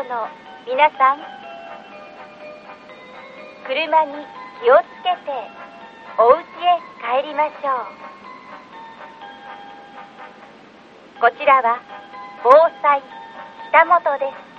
の皆さん、車に気をつけてお家へ帰りましょう。こちらは防災北本です。